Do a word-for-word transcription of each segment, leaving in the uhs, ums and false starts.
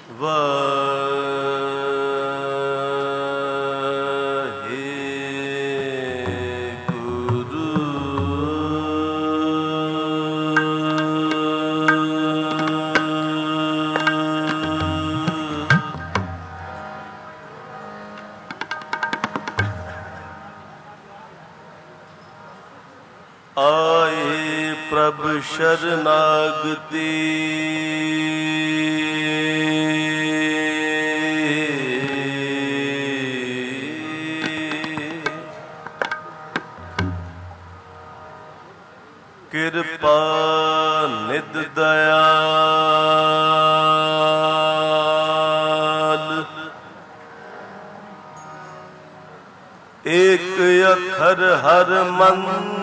ਆਏ ਪ੍ਰਭ ਸ਼ਰਨਾਗਤੀ ਕਿਰਪਾ ਨਿਧ ਦਇਆਲ ਏਕ ਅੱਖਰ ਹਰ ਮਨ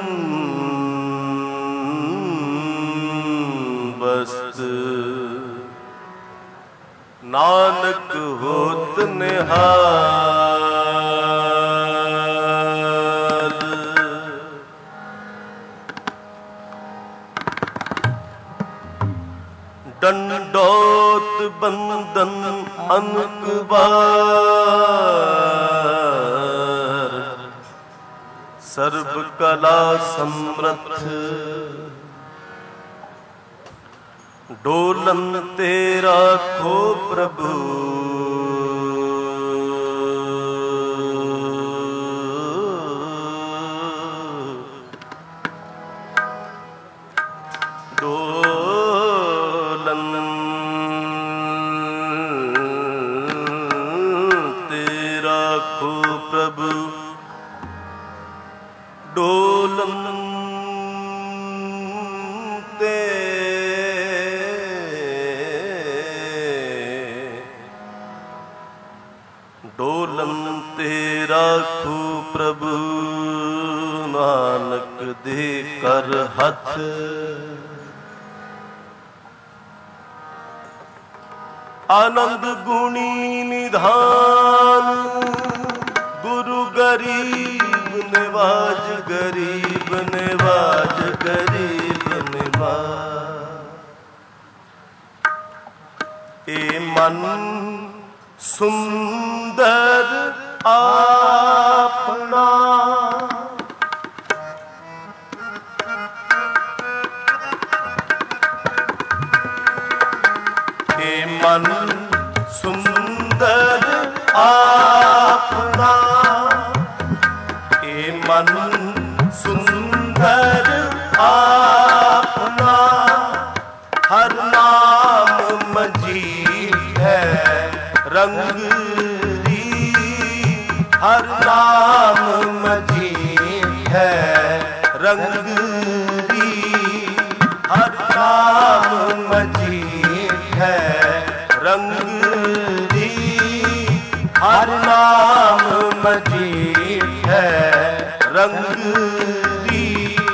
ਬਸਤ ਨਾਨਕ ਹੋਤ ਨਿਹਾਲ ਡੰਡੋਤ ਬੰਦਨ ਅਨਕ ਬਾਰ ਸਰਬ ਕਲਾ ਸਮਰੱਥ ਡੋਲਨ ਤੇ ਰਾਖੋ ਪ੍ਰਭੂ ਡੋਲਨ ਤੇ ਰਾਖੋ ਪ੍ਰਭੂ ਡੋਲਨ ਤੇ ਡੋਲਨ ਤੇ ਰਾਖੋ ਪ੍ਰਭੂ ਨਾਨਕ ਦੇ ਕਰ ਹੱਥ ਆਨੰਦ ਗੁਣੀ ਨਿਧਾਨ ਗੁਰੂ ਗਰੀਬ ਨਿਵਾਜ ਗਰੀਬ ਨਿਵਾਜ ਗਰੀਬ ਨਿਵਾਜ ਏ ਮਨ ਸੁੰਦਰ ਆਪਣਾ ਏ ਮਨ ਸੁੰਦਰ ਆਪਣਾ ਏ ਮਨ ਸੁੰਦਰ ਆਪਣਾ ਹਰ ਨਾਮ ਮਜੀਦ ਹੈ ਰੰਗ ਰੀ ਹਰ ਨਾਮ ਮਜੀਦ ਹੈ ਰੰਗ ਰੀ ਹਰ ਨਾਮ ਮਜੀਦ ਹੈ ਰੰਗ ਰੀ ਹਰ ਨਾਮ ਮਜੀਦ ਹੈ ਰੰਗ ਰੀ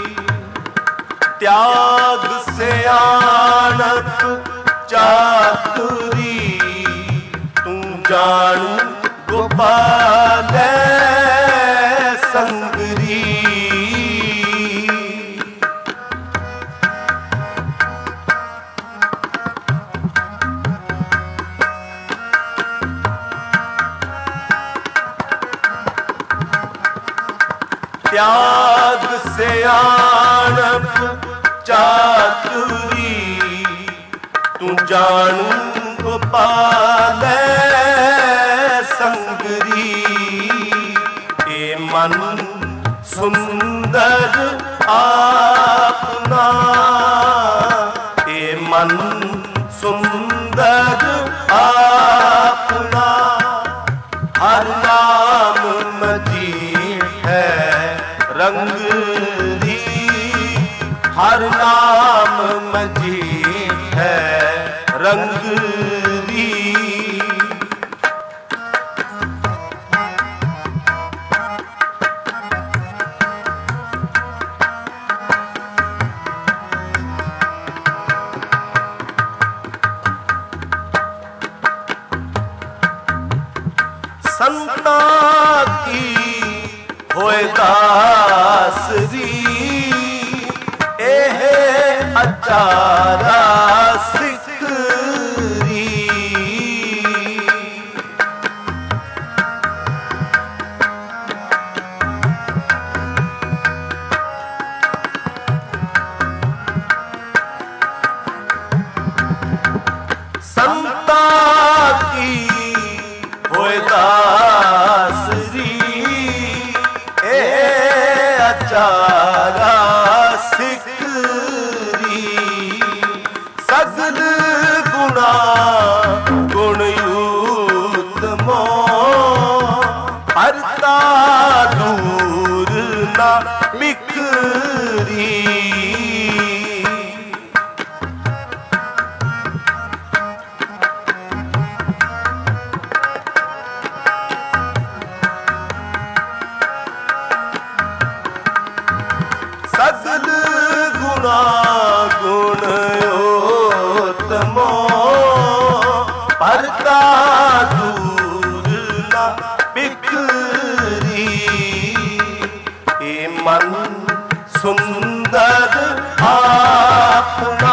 ਤਿਆਗ ਸਿਆਣਪ ਚਾਤੁਰੀ ਜਾਣੂ ਗੋਪਾਲੈ ਸੰਗਰੀ ਤਿਆਗ ਸਿਆਣਪ ਚਾਤੁਰੀ ਤੂੰ ਜਾਣੂ ਗੋਪਾਲੈ ਸੰਗਰੀ ਏ ਮਨ ਸੁੰਦਰ ਆਪਣਾ ਏ ਮਨ ਸੁੰਦਰ ਆਪਣਾ ਹਰ ਨਾਮ ਮਜੀਦ ਹੈ ਰੰਗ ਰੀ ਹਰ ਨਾਮ ਮਜੀਦ ਹੈ ਰੰਗ ਰੀ ਸੰਤਾ ਕੀ ਹੋਏ ਦਾਸਰੀ ਇਹ ਅਚਾਰਾ ਸਿੱਖਰੀ संता की होए दासरी, ए अचारा सिकरी। सगल गुणा गुण उत्तमो, हरता दूर ना बिकरी। सगल गुणा गुण उत्तमो, परता दूर ना बिकरी। ए मन सुंदर आपना,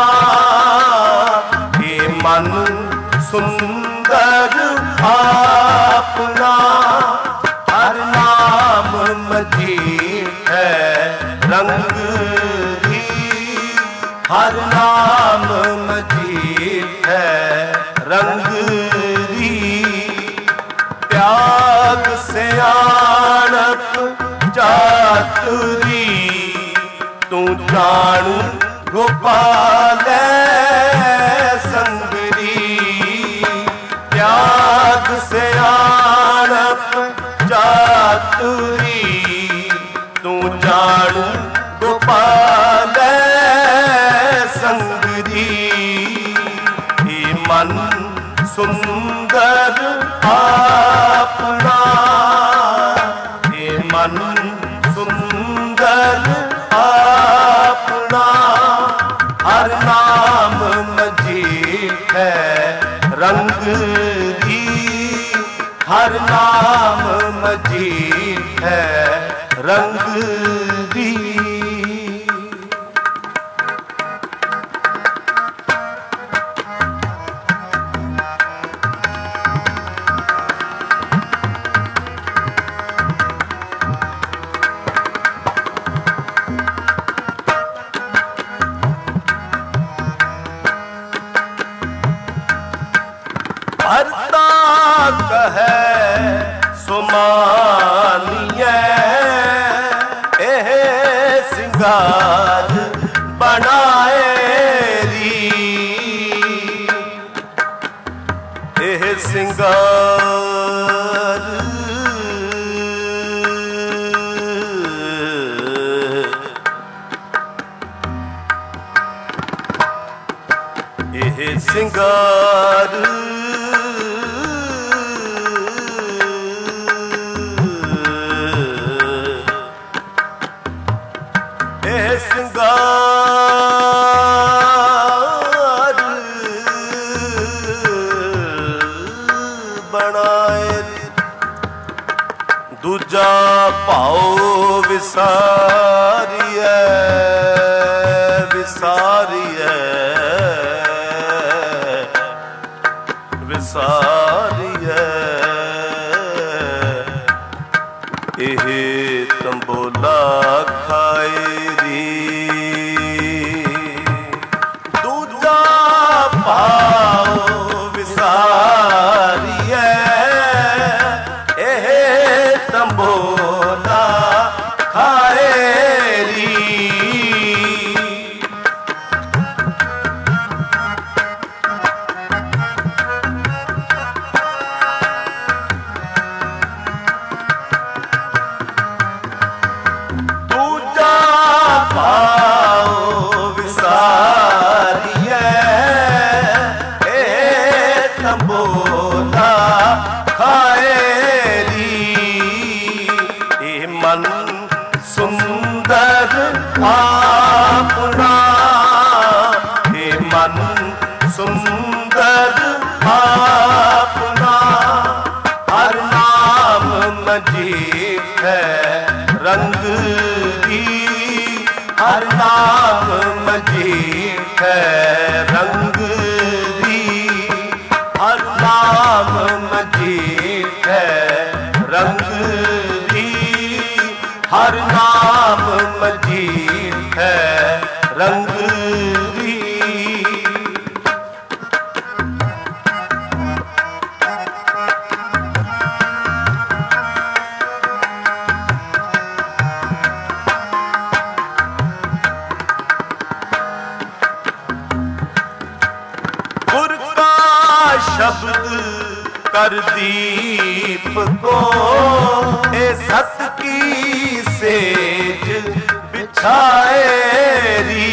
ए मन सुंदर आपना। हर नाम मजीद है रंग ही, हर नाम मजीद है रंग ही। त्याग सियाणप चातुरी, तू जान गोपाल संगरी। त्याग सियाणप चातुरी, तू जान गोपाल संगरी। हे मन सुंदर आपना, हे मन सुंदर आपना। हर नाम मजीद है रंग दी, हर नाम मजीद है रंग दी। भरता कहे सुमानिए, एह सिंगार बनाए री। एह सिंगार एह सिंगार सिंगार बनाए। दूजा पाओ विसारिए, विसारिए, विसारिए। एह तंबोला खाए री। दूजा पाओ विसारिए, एह तंबोला खाए री। तंबोला खाएरी। मन सुंदर आपना, हे मन सुंदर आपना। हर नाम मजीद है रंग दी, हर नाम मजीद है रंग दी। हर नाम मजीद है रंग दी, हर नाम मजीद है रंग दी। शब्द कर दीप को, ए सत की सेज बिछाए री।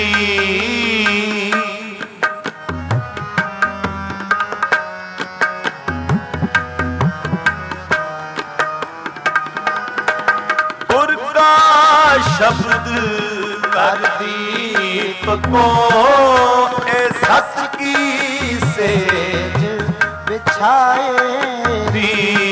गुर का शब्द कर दीप को, ए सत की सेज बिछाए री।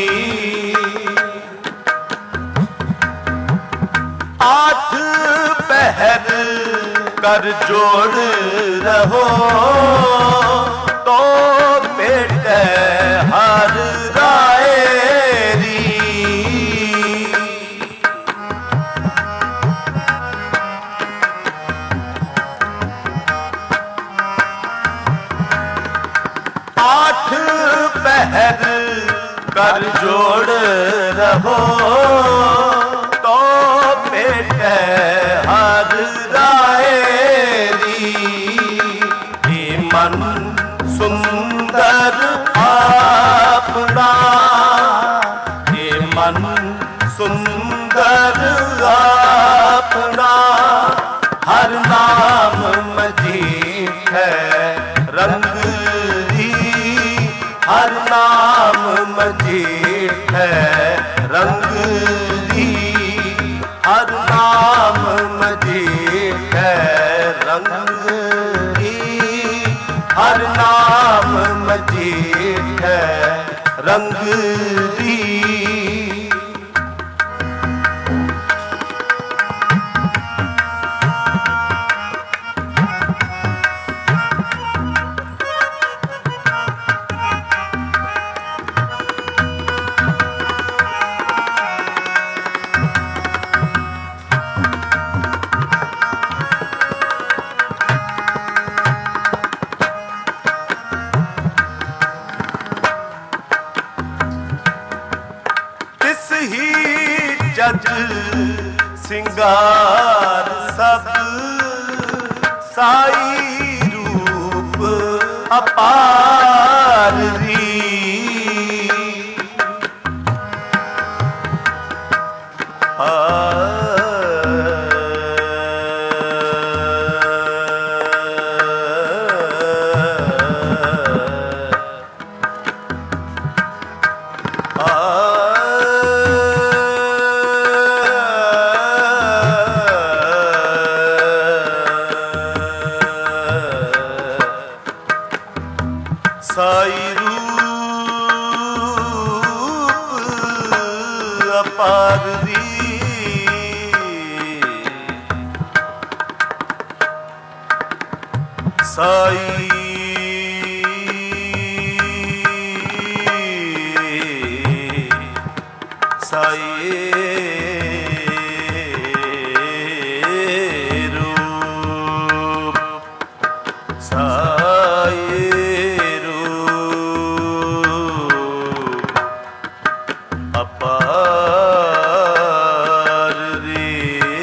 आठ पहर कर जोड़ रहो, तो बेटे हर राय री। आठ पहर कर जोड़ रहो, तो बेटे हर राय री। ये मन सुंदर अपना, ये मन सुंदर अपना, हर नाम मजीठ है रंग री। हर नाम मजीठ है रंग री। हर नाम मजीठ है रंग री। हर नाम मजीठ है रंग री। जग सिंगार सब साई रूप अपार री। साई रूप अपार री। साई साई रूप साई अपार रे।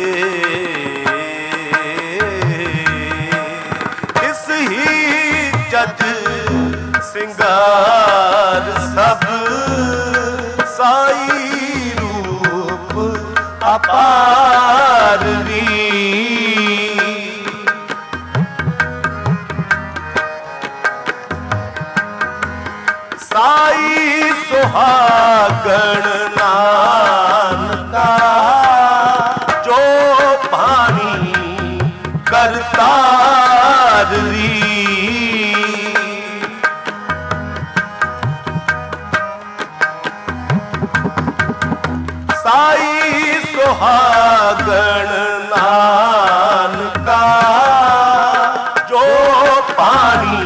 इस ही जज सिंगार सब साई रूप अपार री। साई सुहागण नानका जो पानी करतार री। साई सुहागण नानका जो पानी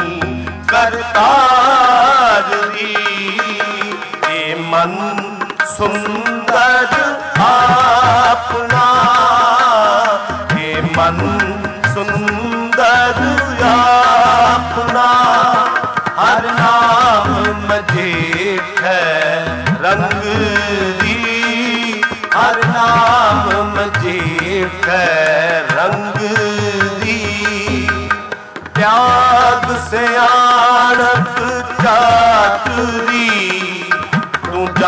करतार री। ये मन सुंदर अपना, ये मन सुंदर अपना, हर नाम मजीठ है रंग री। हर नाम मजीठ है रंग री। त्याग से आनंद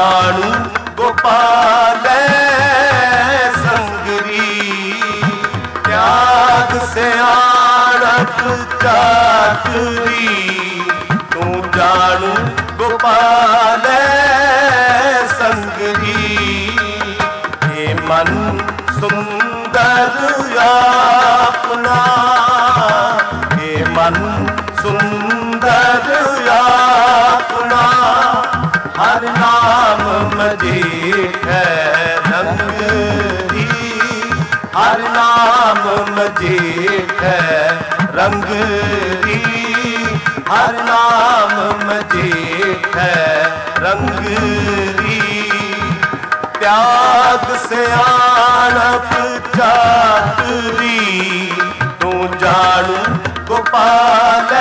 जाणू गोपाल संगरी, त्याग से आणत चातुरी, तू जाणू गोपाल संगरी। ये मन सुंदर अपना, ये मन सुंदर अपना, हर नाम मजीठ रंगरी, हर नाम मजीठ रंगरी, हर नाम मजीठ रंगरी। त्याग से आणप चातुरी, तू जाणू गोपाल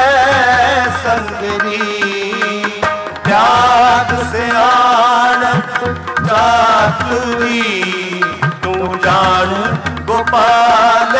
संगरी। त्याग से आणप चातुरी, तू जाणू गोपाल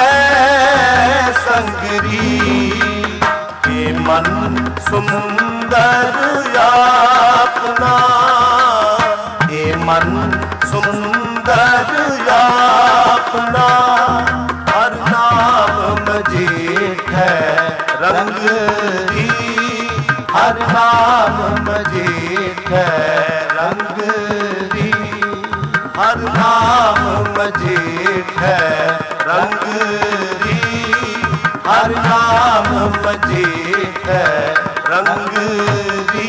संगरी। ये मन सुंदर अपना, ये मन सुंदर अपना, हर नाम मजीठ रंगरी, हर नाम मजीठ रंगरी, हर नाम मजीठ रंगरी, हर नाम मजीठ रंगरी।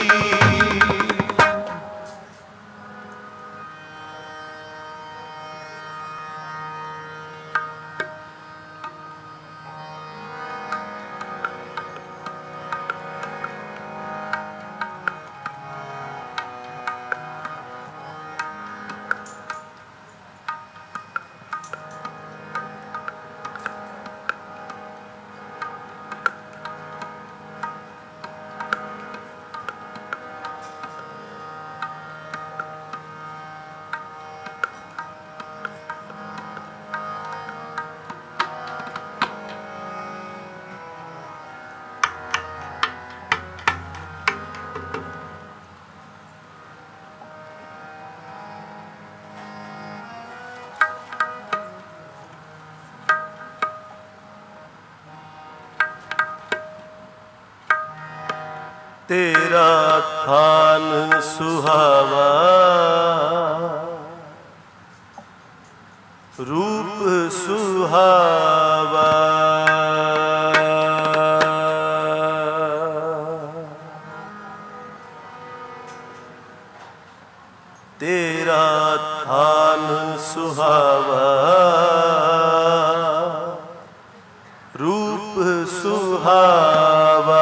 तेरा थान सुहावा, रूप सुहावा, तेरा थान सुहावा, रूप सुहावा।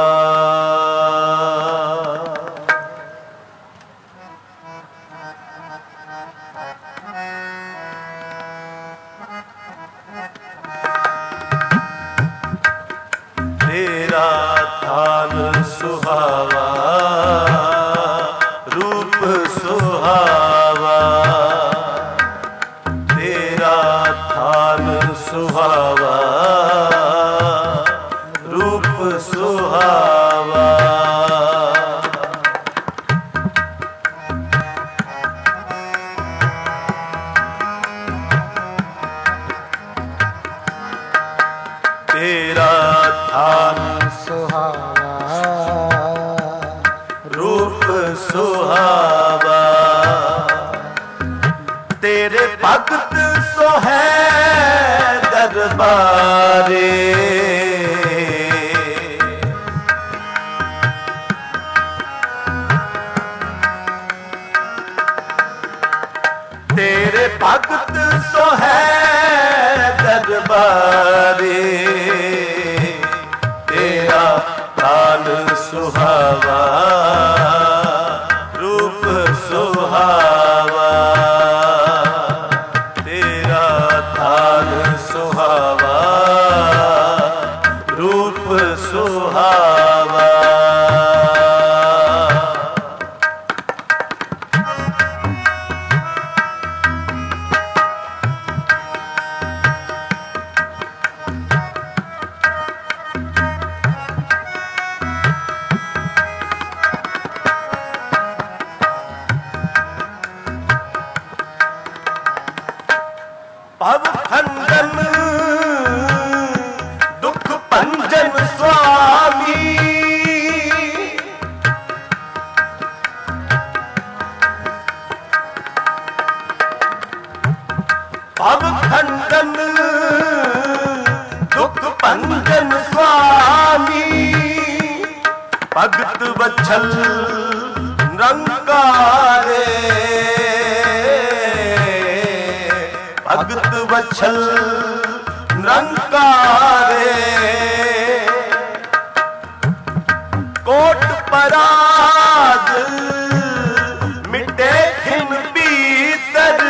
तेरा थान सुहावा, रूप सुहावा, तेरा थान सुहावा, रूप सुहावा। तेरा थान सुहावा, रूप सुहावा, तेरे भगत सो है दरबारे, तेरे भगत सो है दरबारे। तेरा थान सुहावा, रूप सुहावा, तेरा थान सुहावा, रूप सुहावा। वछल निरंकारे, भगत वछल निरंकारे, कोट पराग मिटे खिन भीतर,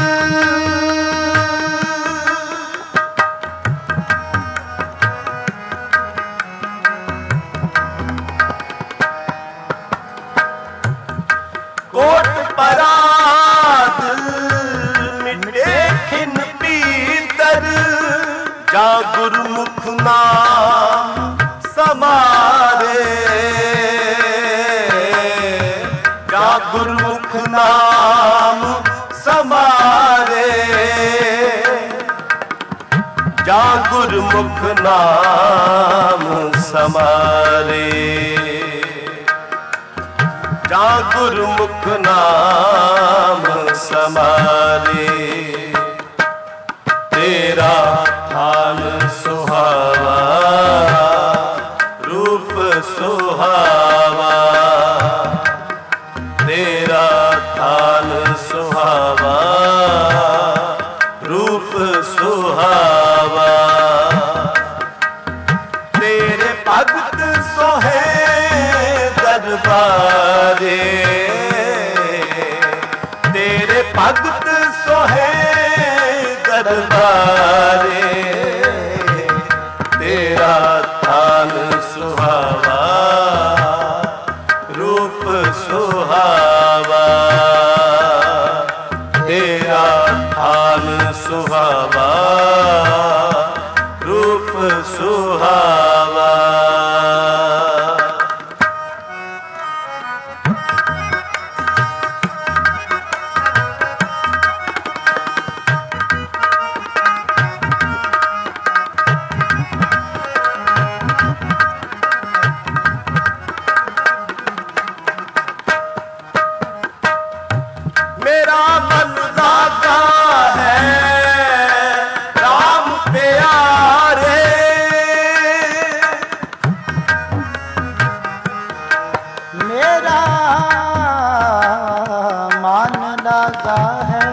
कोट पराग मिटे खिन भीतर, जा गुरमुख नाम समारे, जा गुरमुख नाम समारे, जा गुरमुख नाम समारे, जा गुरमुख नाम समारे। तेरा थान सुहावा, रूप सुहावा, तेरा थान सुहावा, रूप सुहावा, तेरे भगत सोहे दरबारे, तेरे भगत सोहे दरबारे, तेरा थान सुहावा, रूप सुहावा, तेरा थान सुहावा, रूप सुहावा। मेरा मन लागा है राम प्यारे, मेरा मन लागा है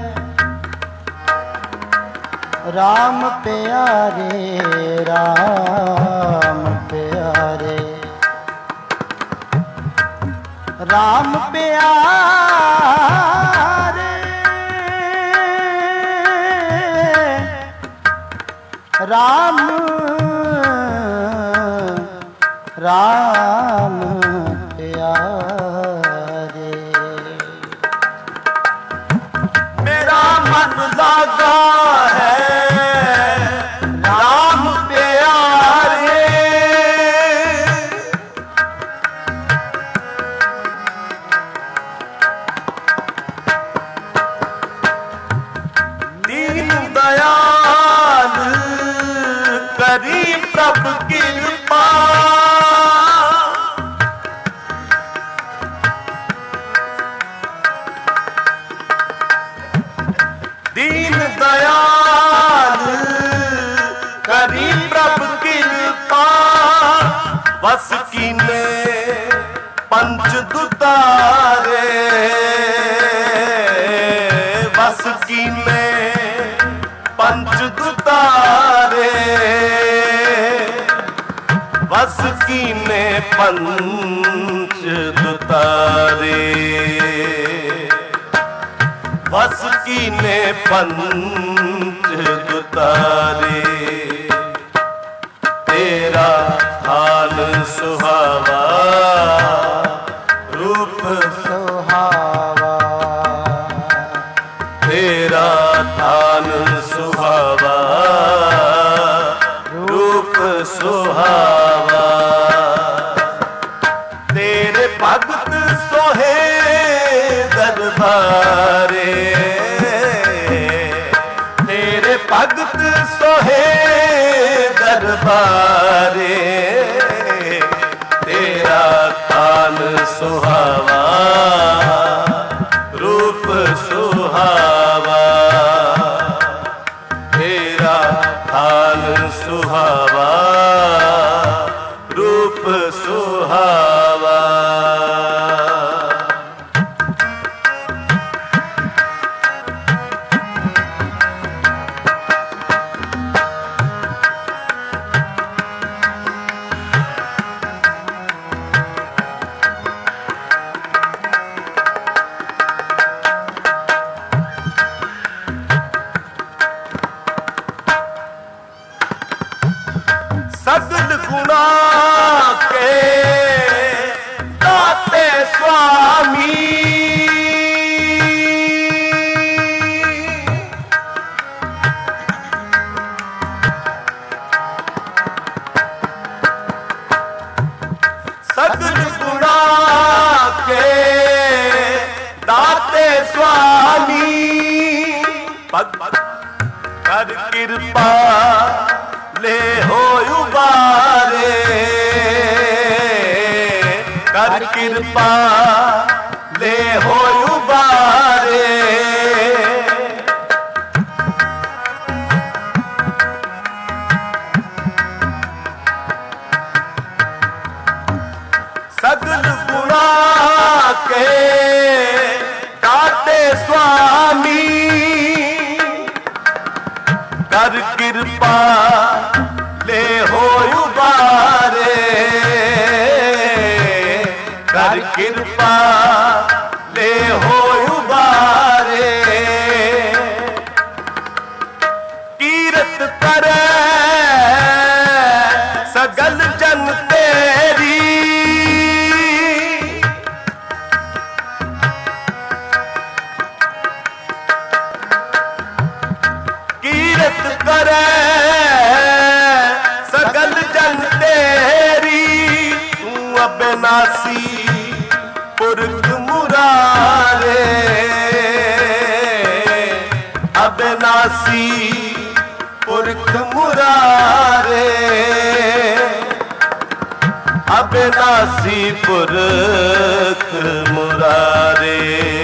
राम प्यारे, राम प्यारे, राम प्यारे, राम राम प्यारे। मेरा मन लागा है राम प्यारे, दीन दयाल करी प्रभ कृपा, दीन दयाल करी प्रभ कृपा, बस कीने पंच दुतारे, बस कीने पंच दुतारे, बस कीने पंच दुतारे, बस कीने पंच दुतारे, तेरा थान सुहावा, रूप सुहावा, तेरा थान सुहावा, रूप सुहावा, तेरे भगत सोहे दरबारे, तेरे भगत सोहे दरबारे, तेरा थान सुहावा, रूप सुहावा, तेरा थान सुहावा, रूप सुहावा। स्वामी सगल गुणा के दाते स्वामी पग कर कृपा ले हो उबारे कर कृपा ले हो उबारे सगल गुणा के दाते स्वामी कर कृपा ले हो उबारे कर कृपा ले हो उबारे कीरत करे सगल जन तेरी कीरत करे सगल जन तेरी तू अबनासी पुरख मुरारे अबनासी पुरख मुरारे अबनासी पुरख मुरारे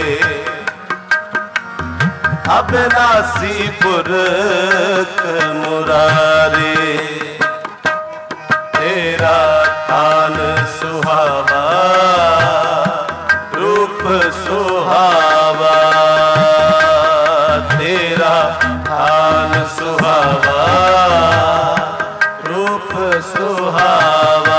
अबनासी पुरख मुरारे तेरा थान सुहावा रूप सुहावा तेरा थान सुहावा रूप सुहावा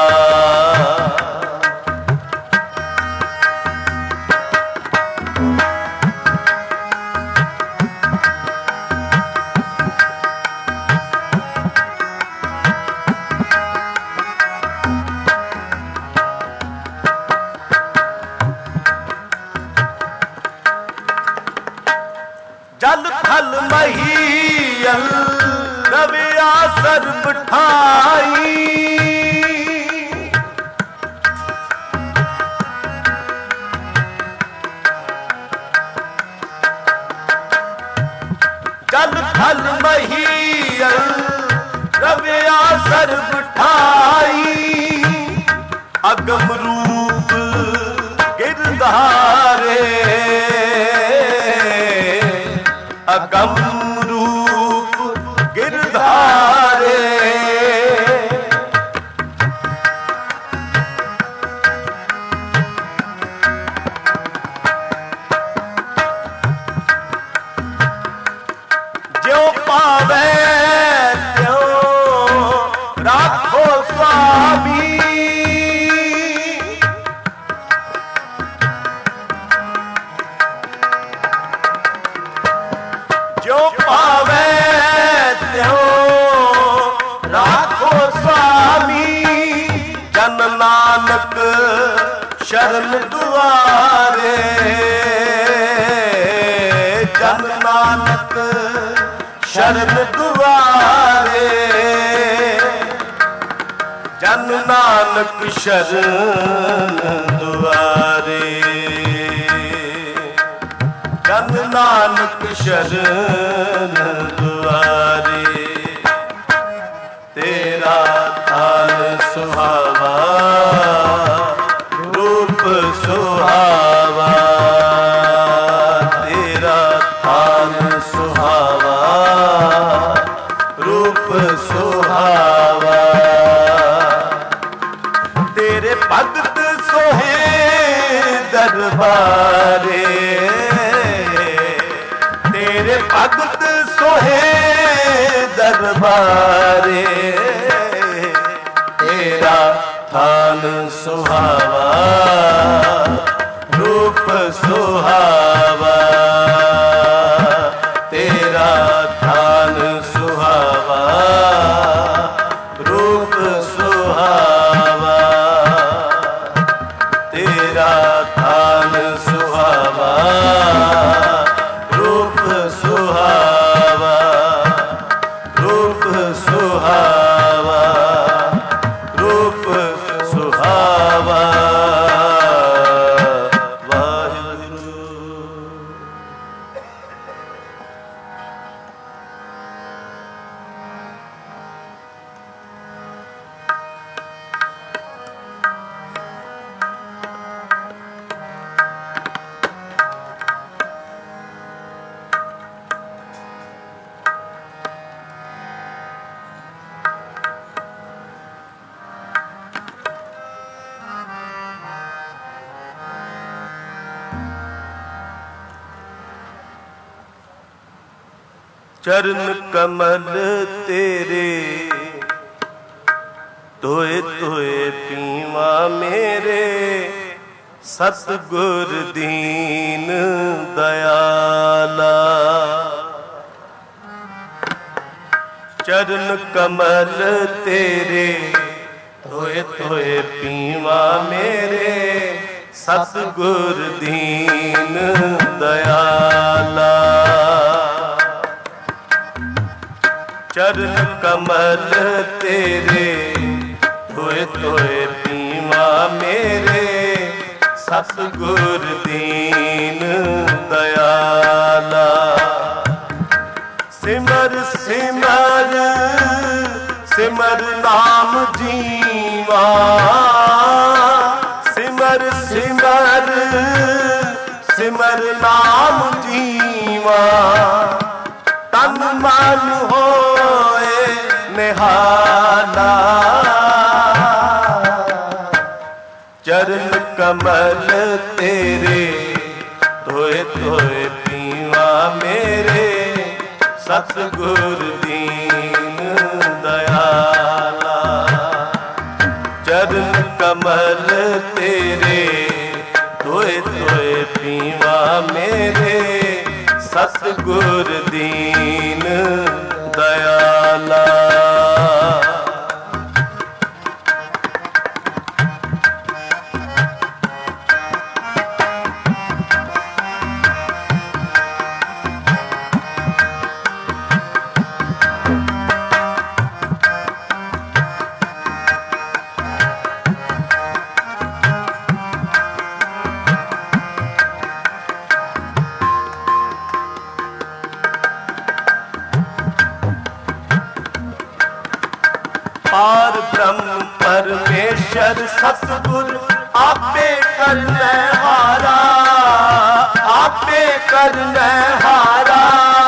जल थल महीयल रविया सर्ब ठाई जल थल महीयल रविया सर्ब ठाई अगम रूप गिरधारे अगम रूप गिरधारे जो पावे त्यो राखो स्वामी जो पावे त्यो राखो स्वामी जन नानक शरण दुआरे जन नानक शरण दुआरे जन नानक शरण दुआरे जन नानक शरण दुआरे तेरा थान सुहावा रूप सुहावा तेरा थान सुहावा रूप सुहावा तेरे भगत सोहे दरबारे तेरे भगत सोहे दरबारे तेरा थान सुहावा रूप सुहावा तेरा थान सुहावा रूप सुहावा तेरा थान सुहावा, रूप सुहावा, रूप सुहावा, रूप सुहावा। चरण कमल तेरे धोए धोए पीवा मेरे, सतगुर दीन दयाला। चरण कमल तेरे धोए धोए पीवा मेरे, सतगुर दीन दयाला। चरण कमल तेरे धोए धोए पीवा मेरे, सतगुर दीन दयाला। सिमर सिमर सिमर नाम जीवा, सिमर सिमर सिमर नाम जीवा। तन मन होए निहाला, चरण कमल तेरे धोए धोए पीवा मेरे, सतगुर दीन दयाला। चरण कमल तेरे धोए धोए पीवा मेरे, सतगुर दीन दयाला। पार ब्रह्म परमेश्वर सतगुर आपे करने हारा, आपे करने हारा।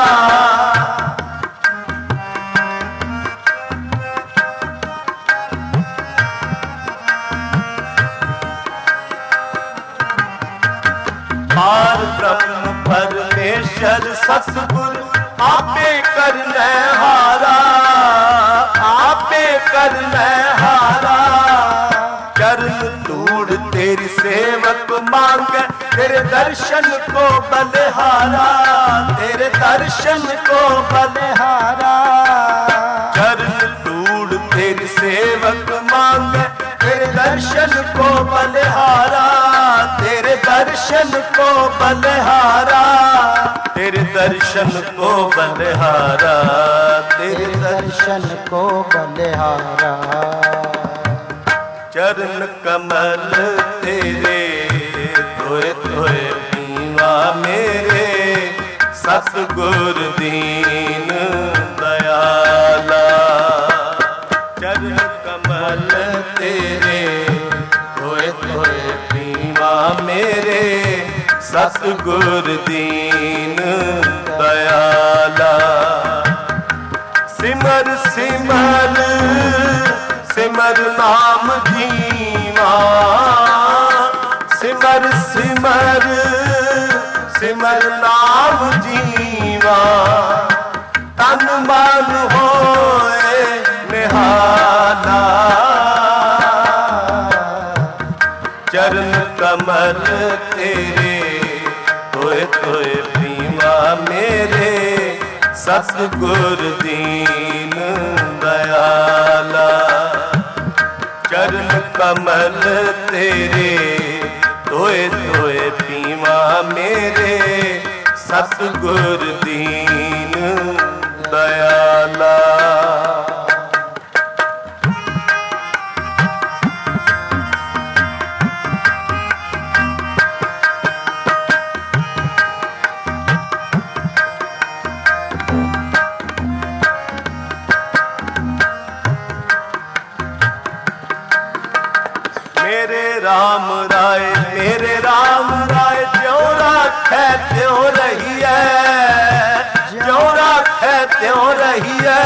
पार ब्रह्म परमेश्वर सतगुर आपे करने हारा, आपे करने हारा। चरण धूड़ तेरी सेवक मांगे, तेरे दर्शन को बलिहारा, तेरे दर्शन को बलिहारा। चरण धूड़ तेरी सेवक मांगे, तेरे दर्शन को बलिहारा, तेरे दर्शन को बलिहारा, तेरे दर्शन को बलिहारा, तेरे दर्शन को बलिहारा। चरण कमल तेरे धोए धोए पीवा मेरे, सतगुर दीन दयाला। चरण कमल तेरे धोए धोए पीवा मेरे, सतगुर दीन दयाला। सिमर सिमर सिमर नाम जीवा, सिमर सिमर सिमर नाम जीवा। तन मन होए निहाला, चरण कमल तेरे धोए धोए पीवा मेरे, सतगुर दीन दयाला। चरण कमल तेरे ਧੋਏ ਧੋਏ ਪੀਵਾ ਮੇਰੇ ਸਤਿਗੁਰ ਦੀਨ ਦਇਆਲਾ। मेरे राम राय मेरे राम राय ज्यों राखै त्यों रहिए, ज्यों राखै त्यों रहिए।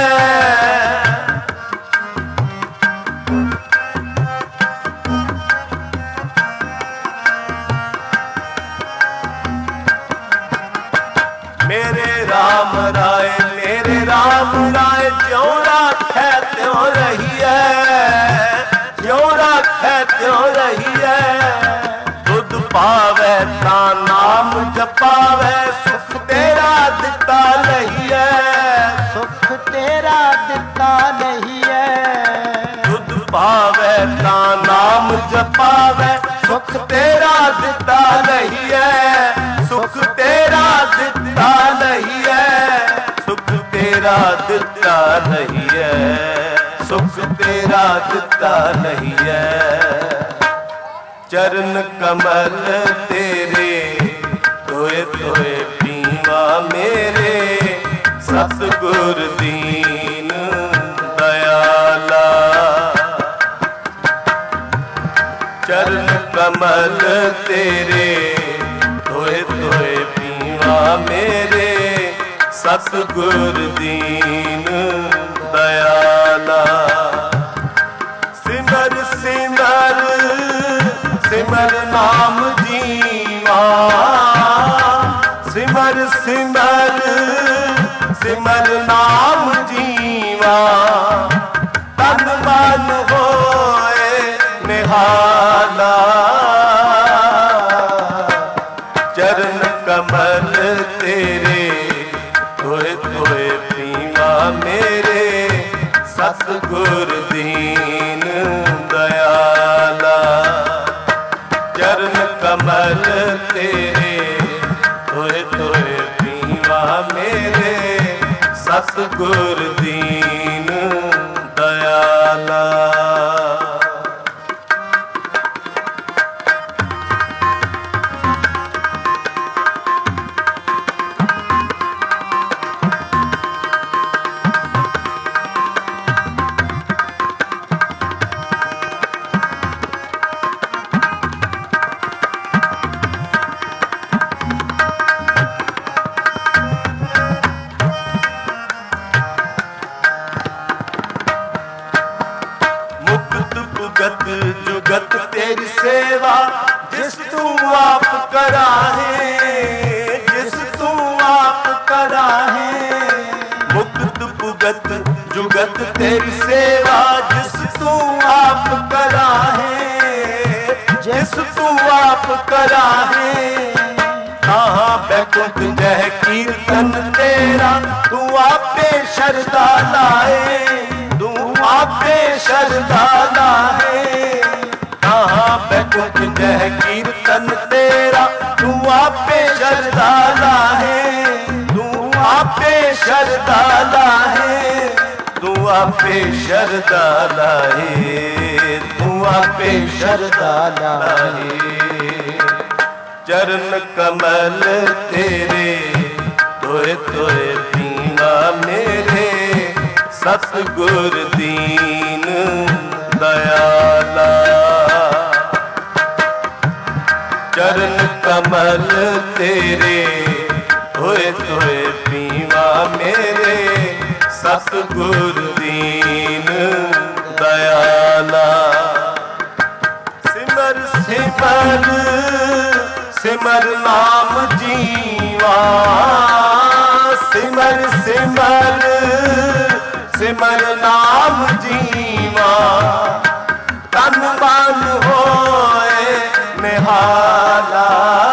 मेरे राम राय मेरे राम राय ज्यों राखै त्यों रहिए, ज्यों राखै त्यों रहिए। दुध पावै ता नाम जपावै सुख तेरा दिता लहिए, सुख तेरा दिता लहिए। दुध पावै ता नाम जपावै सुख तेरा दिता लहिए, सुख तेरा दिता लहिए, सुख तेरा दिता लहिए, सुख तेरा दिता लहिए। चरण कमल तेरे धोए धोए पीवा मेरे सतगुर दीन दयाला। चरण कमल तेरे धोए धोए पीवा मेरे सतगुर दीन दयाला। सिमर सिमर सिमर नाम जीवा, सिमर सिमर सिमर नाम जीवा। तन मन होए निहाला, चरण कमल तेरे धोए धोए पीवा मेरे सतगुर दीन दयाला। चरण कमल तेरे धोए धोए पीवा मेरे सतगुर दीन दयाला। जुगत जुगत तेरी सेवा जिस तू आप कराहे, जिस तू आप कराहे। मुक्त पुगत जुगत तेरी सेवा जिस तू आप कराहे, जिस तू आप कराहे। कहाँ बैकुंठ जह कीर्तन तेरा तू आपे शरदा लाए, तू आपे शरदा लाए। कहाँ बैकुंठ जह कीर्तन तेरा तू आपे शरदा लाए, तू आपे शरदा लाए, तू आपे शरदा लाए, तू आपे शरदा लाए। चरण कमल तेरे धोए धोए पीवा मेरे सतगुर दीन दयाला। चरण कमल तेरे धोए धोए पीवा मेरे सतगुर दीन दयाला। सिमर सिमर सिमर नाम जीवा, सिमर सिमर सिमर नाम जीवा। तन मन होए निहाला,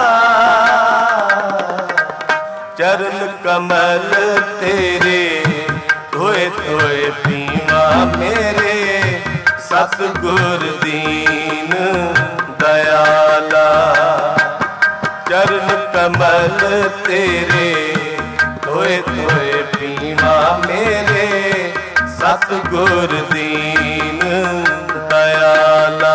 चरण कमल तेरे धोए धोए पीवा मेरे सतगुर दीन दयाला। चरण कमल तेरे धोए धोए पीवा मेरे सतगुर दीन दयाला।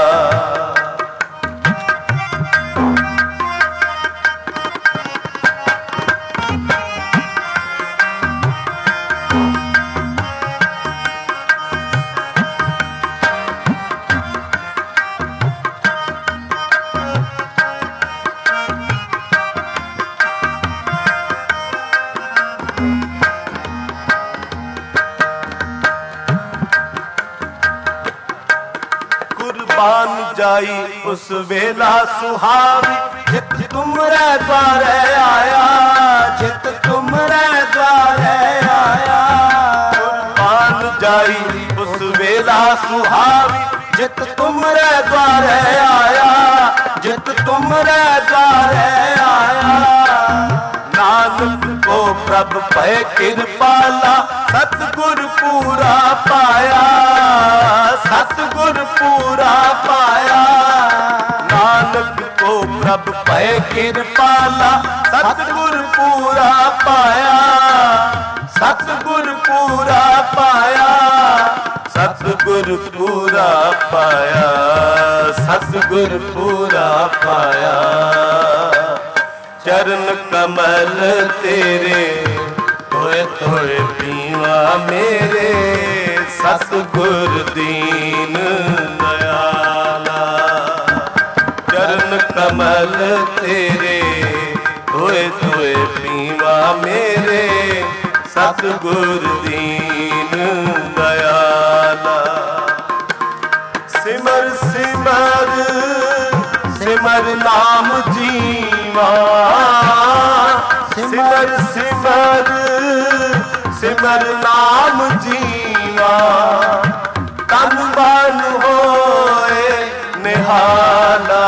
कुर्बान जाई उस वेला सुहावी जित तुमरे द्वारे आया, जित तुमरे द्वारे आया। कुर्बान जाई उस वेला सुहावी जित तुमरे द्वारे आया, जित तुमरे द्वारे आया। नानक को प्रभ पै कृपाला सतगुर पूरा पाया, सतगुर पूरा पाया। नानक को प्रभ पै कृपाला सतगुर पूरा पाया, सतगुर पूरा पाया, सतगुर पूरा पाया, सतगुर पूरा पाया। चरण कमल तेरे धोए धोए पीवा मेरे सतगुर दीन दयाला। चरण कमल तेरे धोए धोए पीवा मेरे सतगुर दीन दयाला। सिमर सिमर सिमर नाम जीवा, सिमर सिमर सिमर नाम जीवा। तन बन होए निहाला,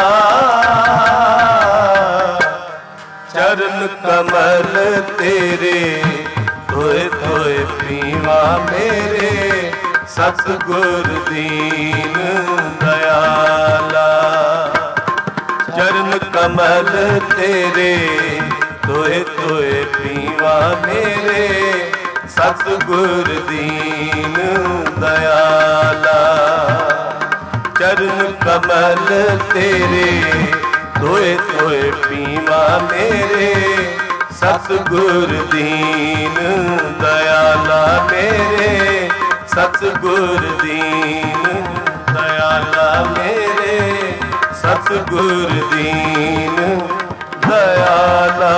चरण कमल तेरे धोए धोए पीवा मेरे सतगुर दीन दयाला। चरण कमल तेरे धोए धोए पीवा मेरे सतगुर दीन दयाला। चरण कमल तेरे धोए धोए पीवा मेरे सतगुर दीन दयाला। मेरे सतगुर दीन दयाला, मेरे सतगुर दीन दयाला।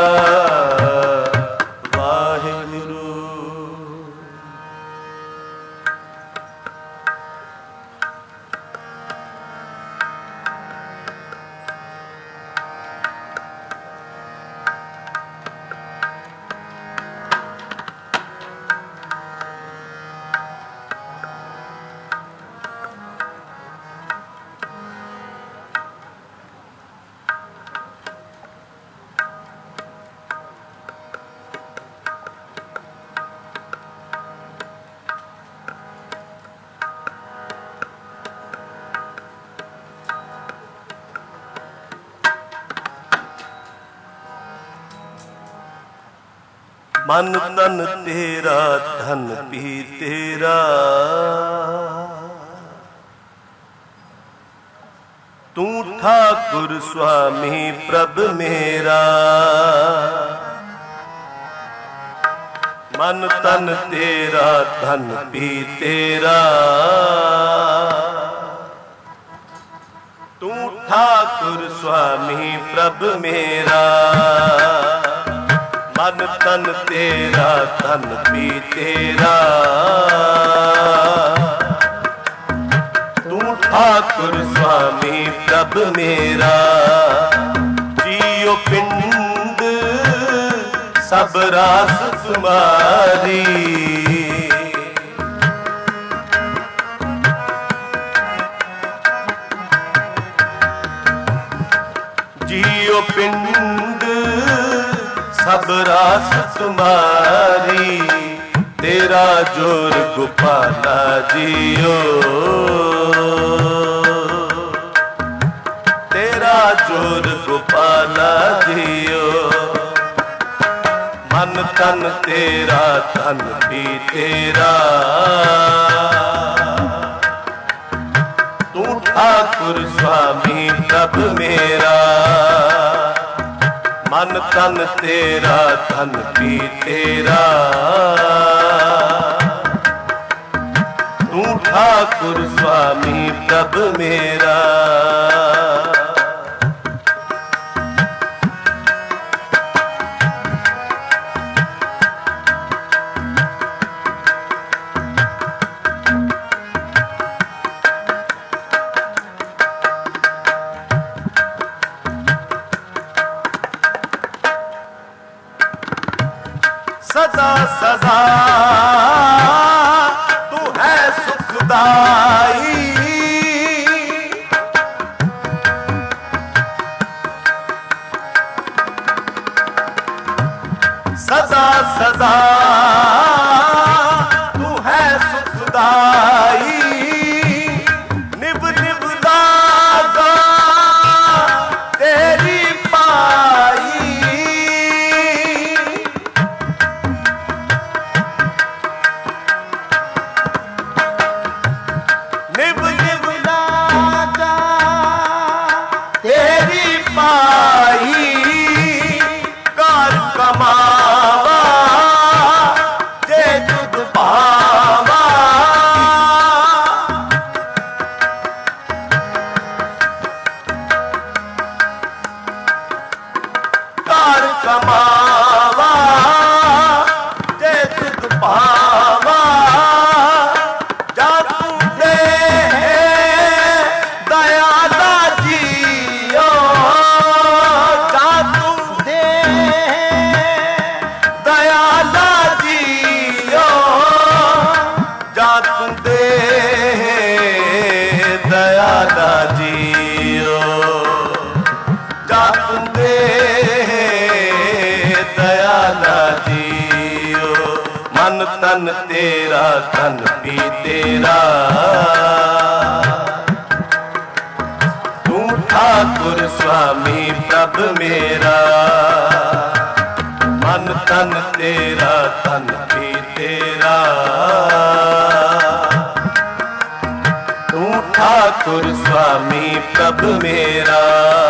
वाहिगुरु। मन तन तेरा धन भी तेरा, तू ठाकुर स्वामी प्रभ मेरा। मन तन तेरा धन भी तेरा, तू ठाकुर स्वामी प्रभ मेरा। मन तन तेरा धन भी तेरा, तू ठाकुर स्वामी प्रभ मेरा। जियो पिंड सब रास तुम्हारी, जियो पिंड सब रास तुम्हारी। तेरा जोर गोपाला जियो, तेरा जोर गोपाल ਵਾਲਾ ਜੀਓ। ਮਨ ਤਨ ਤੇਰਾ ਤਨ ਵੀ ਤੇਰਾ, ਤੂੰ ਠਾਕੁਰ ਸੁਆਮੀ ਪ੍ਰਭ ਮੇਰਾ। ਮਨ ਤਨ ਤੇਰਾ ਤਨ ਵੀ ਤੇਰਾ, ਤੂੰ ਠਾਕੁਰ ਸੁਆਮੀ ਪ੍ਰਭ ਮੇਰਾ। सदा सदा तू है सुखदाई, सदा सदा तू है सुखदाई। निभ निभ लागा तेरी पाई, कमावा जे तुझ पावा। कार कमावा जे तुझ पावा। जा तू दे दयाला जियो, जा तू दे दयाला जियो, जा तू दे दयाला जियो, जा तू दे दयाला जियो। मन तन तेरा तन भी तेरा, तू ठाकुर स्वामी प्रभ मेरा। मन तन तेरा तन भी तेरा, तू ठाकुर स्वामी प्रभ मेरा।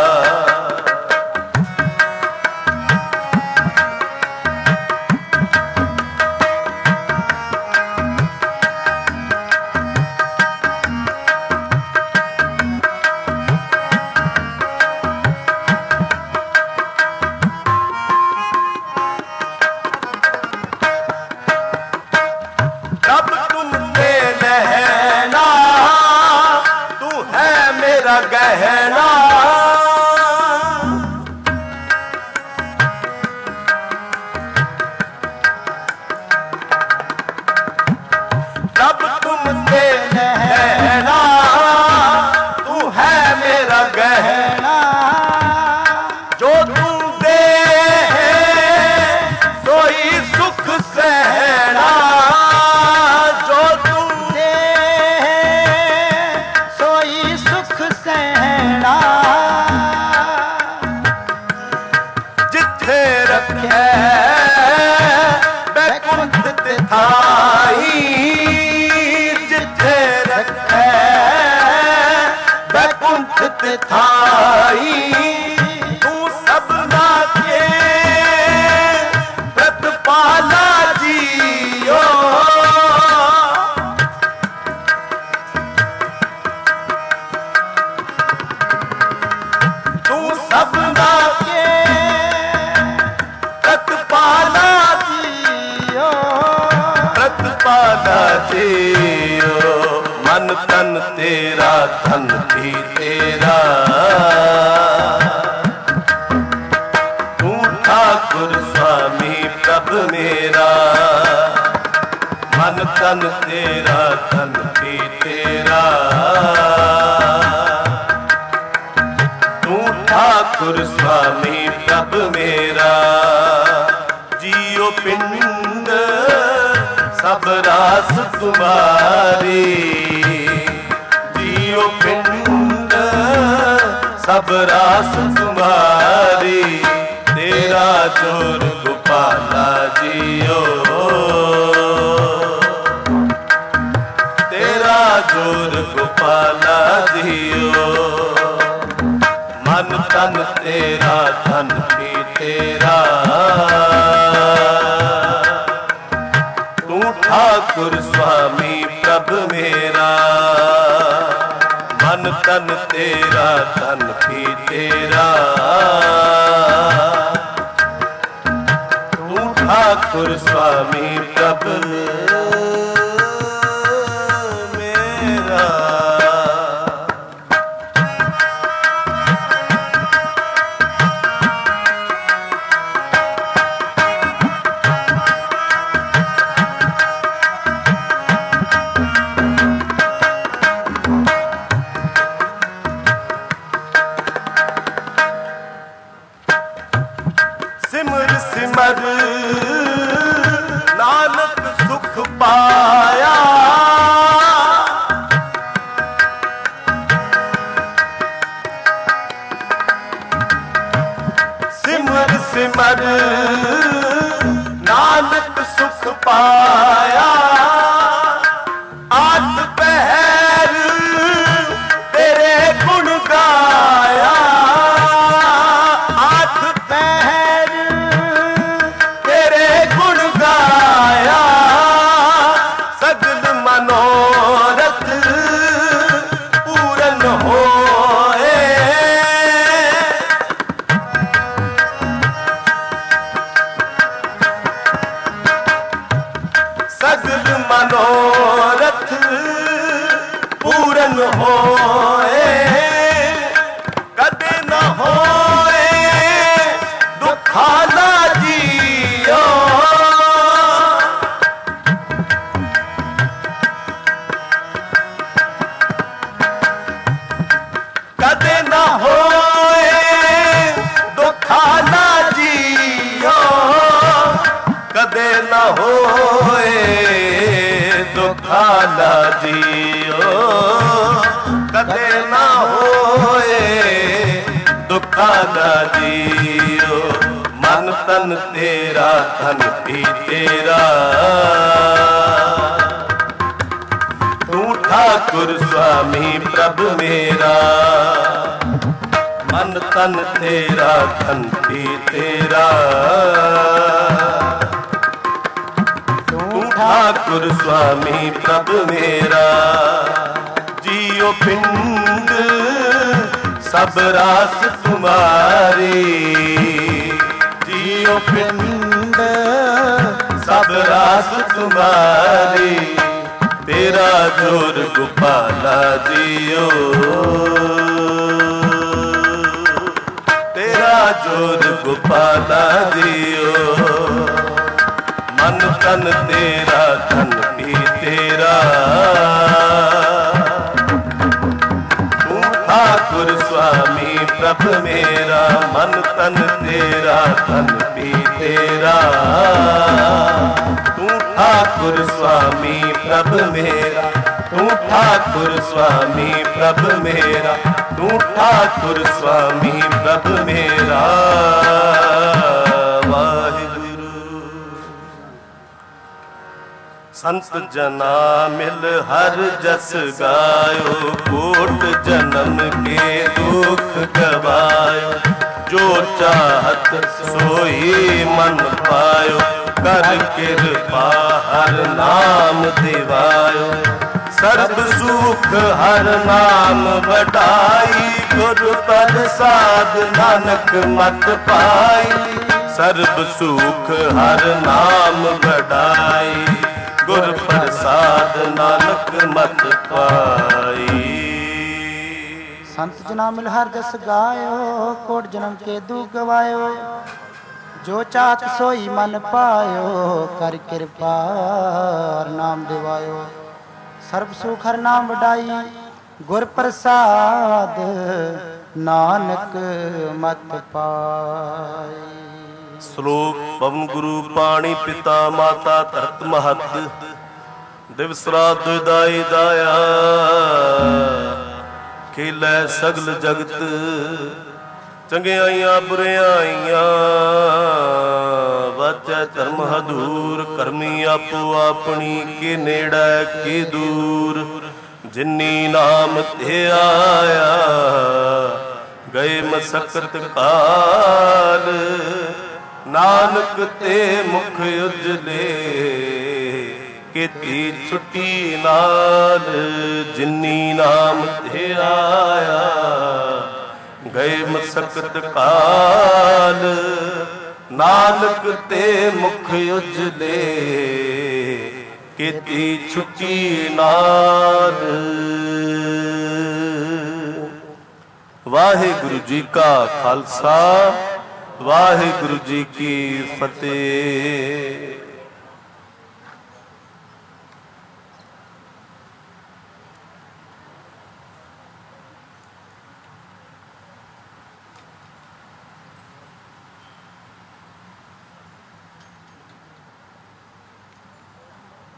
गहना जब तुम दे रहना, तू है मेरा गहना। जो तुम दे सोई सुख सहना, जो तुम दे सोई सुख सहना। जिथे रखे बैकुंठ तिथाई, जिथे रखे बैकुंठ तिथाई। तू सबना के प्रतिपाला जियो, तू सबना के प्रतिपाला जियो, प्रतिपाला जियो। मन तन तेरा तन भी तेरा, तू ठाकुर स्वामी प्रभ मेरा। मन तन तेरा तन भी तेरा, तू ठाकुर स्वामी प्रभ मेरा। जियो पिंड सब रास तुम्हारी, जियो पिंड सब रास तुम्हारी। जोर गोपाला जियो, तेरा जोर गोपाला जियो। मन तन तेरा धन भी तेरा, तू ठाकुर स्वामी प्रभ मेरा। मन तन तेरा धन भी तेरा, तू ठाकुर स्वामी प्रभ मेरा। सिमर सिमर नानक सुख पाया, सिमर सिमर नानक सुख पाया। आठ पहर तेरे गुण गाया, आठ पहर तेरे गुण गाया। सगल मनोरथ पूरन होए, सगल मनोरथ पूरन होए। कदे न होए दुखाला जियो, कदे न होए दुखाला जियो, कदे न होए दुखाला जियो, कदे न होए दुखाला जियो। मन तन तेरा धन भी तेरा, तू ठाकुर स्वामी प्रभ मेरा। मन तन तेरा धन भी तेरा, तू ठाकुर स्वामी प्रभ मेरा। जियो पिंड सब रास तुम्हारी, जियो पिंड सब रास तुम्हारी। तेरा जोर गोपाला जियो, तेरा जोर गोपाला जियो। मन तन तेरा धन भी तेरा, तू ठाकुर स्वामी प्रभ मेरा। मन तन तेरा धन भी तेरा, तू ठाकुर स्वामी प्रभ मेरा। तू ठाकुर स्वामी प्रभ मेरा, तू ठाकुर स्वामी प्रभ मेरा। संत जना मिल हर जस गायो, कोट जन्म के दुख गवायो। जो चाहत सोई मन पायो, कर कृपा हर नाम दिवायो। सर्ब सुख हर नाम बढ़ाई, गुरु प्रसाद नानक मत पाई। सर्ब सुख हर नाम बढ़ाई, गुर प्रसाद नानक मत पाई। संत जना मिल हर जस गायो, कोट जन्म के दुख गवायो। जो चाहत सोई मन पायो, कर कृपा हर नाम दिवायो। सर्ब सुख हर नाम वडाई, गुर प्रसाद नानक मत पाई। श्लोक पवन गुरु पाणी पिता माता धरत महत। दिवस रात दाई दाया, खेलै सगल जगत। ਚੰਗਿਆਈਆਂ ਬੁਰਿਆਈਆਂ ਵਾਚੈ ਧਰਮ ਹਦੂਰ। ਕਰਮੀ ਆਪੋ ਆਪਣੀ ਕੇ ਨੇੜੇ ਕੇ ਦੂਰ। ਜਿਨੀ ਨਾਮ ਤੇ ਆਇਆ ਗਏ ਮਸਕਤ ਕਾਲ। ਨਾਨਕ ਤੇ ਮੁਖ ਉਜਲੇ ਕੀਤੀ ਛੁੱਟੀ ਨਾਲ। ਜਿਨੀ ਨਾਮ ਤੇ ਆਇਆ ਗਏ ਮਸਕਤ ਕਾਲ। ਨਾਨਕ ਤੇ ਮੁਖ ਉਜਲੇ ਕੀਤੀ ਛੁੱਟੀ ਨਾਲ। ਵਾਹਿਗੁਰੂ ਜੀ ਕਾ ਖਾਲਸਾ, ਵਾਹਿਗੁਰੂ ਜੀ ਕੀ ਫਤਿਹ।